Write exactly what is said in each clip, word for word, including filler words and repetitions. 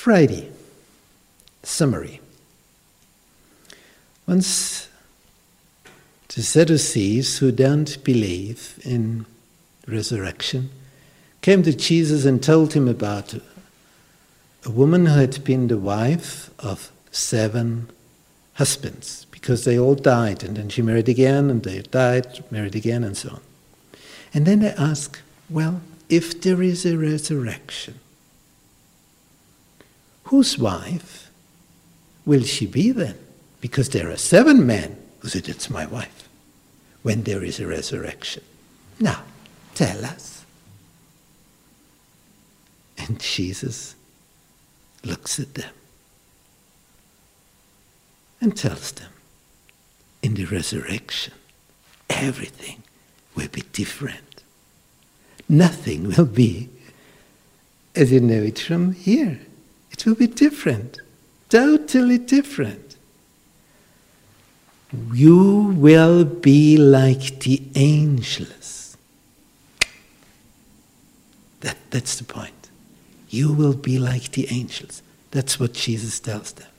Friday, summary. Once the Sadducees, who don't believe in resurrection, came to Jesus and told him about a woman who had been the wife of seven husbands, because they all died, and then she married again, and they died, married again, and so on. And then they ask, well, if there is a resurrection, whose wife will she be then? Because there are seven men who said, it's my wife, when there is a resurrection. Now, tell us. And Jesus looks at them and tells them, in the resurrection, everything will be different. Nothing will be as you know it from here. It will be different, totally different. You will be like the angels. That, that's the point. You will be like the angels. That's what Jesus tells them.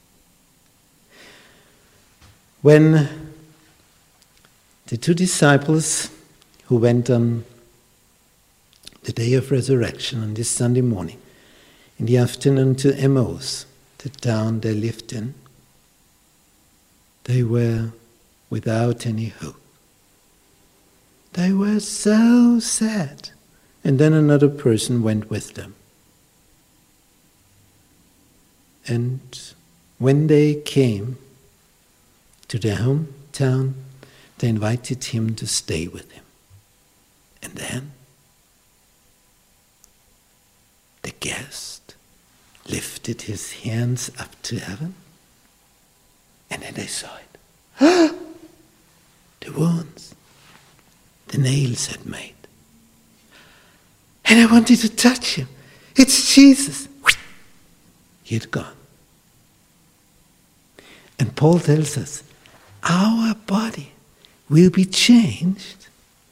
When the two disciples who went on the day of resurrection on this Sunday morning, in the afternoon to Emmaus, the town they lived in, they were without any hope. They were so sad. And then another person went with them. And when they came to their hometown, they invited him to stay with him. And then the guest lifted his hands up to heaven, and then they saw it. Ah! The wounds the nails had made. And I wanted to touch him. It's Jesus. He had gone. And Paul tells us, our body will be changed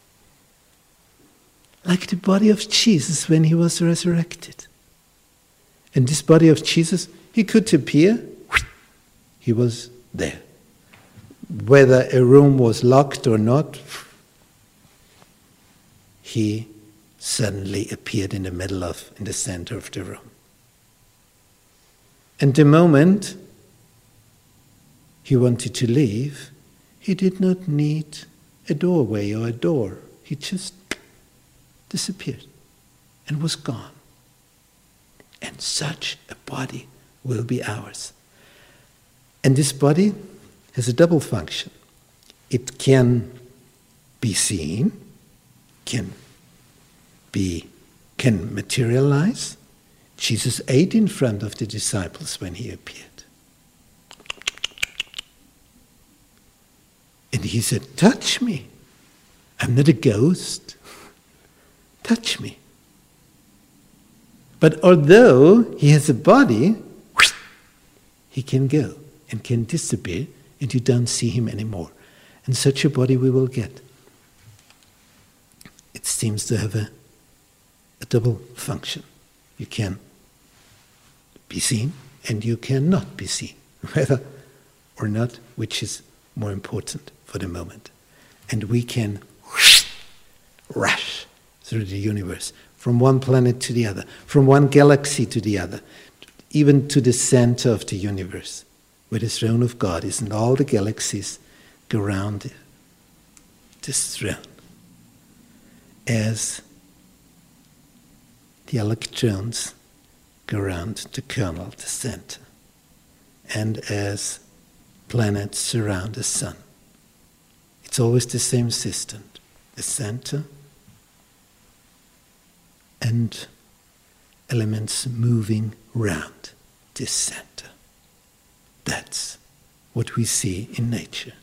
like the body of Jesus when he was resurrected. And this body of Jesus, he could appear, he was there. Whether a room was locked or not, he suddenly appeared in the middle of, in the center of the room. And the moment he wanted to leave, he did not need a doorway or a door. He just disappeared and was gone. And such a body will be ours. And this body has a double function. It can be seen, can be, can materialize. Jesus ate in front of the disciples when he appeared. And he said, touch me. I'm not a ghost. Touch me. But although he has a body, he can go and can disappear, and you don't see him anymore. And such a body we will get. It seems to have a, a double function. You can be seen, and you cannot be seen, whether or not, which is more important for the moment. And we can rush through the universe, from one planet to the other, from one galaxy to the other, even to the center of the universe, where the throne of God is, and all the galaxies go around this throne, as the electrons go around the kernel, the center, and as planets surround the sun. It's always the same system, the center and elements moving round this center. That's what we see in nature.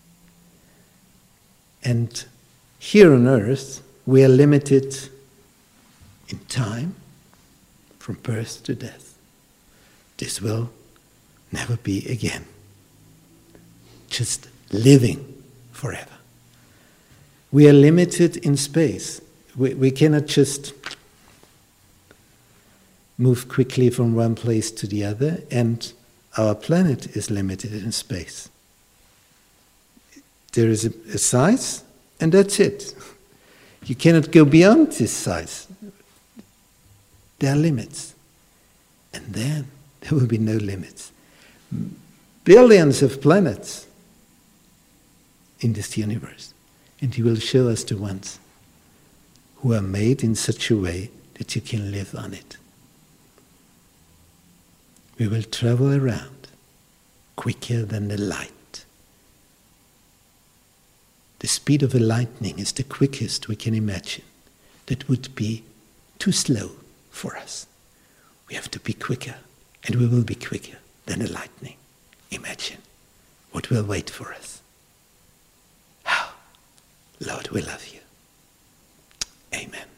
And here on earth, we are limited in time, from birth to death. This will never be again. Just living forever. We are limited in space. We, we cannot just move quickly from one place to the other, and our planet is limited in space. There is a, a size, and that's it. You cannot go beyond this size. There are limits. And then there will be no limits. Billions of planets in this universe. And He will show us the ones who are made in such a way that you can live on it. We will travel around quicker than the light. The speed of a lightning is the quickest we can imagine. That would be too slow for us. We have to be quicker, and we will be quicker than a lightning. Imagine what will wait for us. How? Lord, we love you. Amen.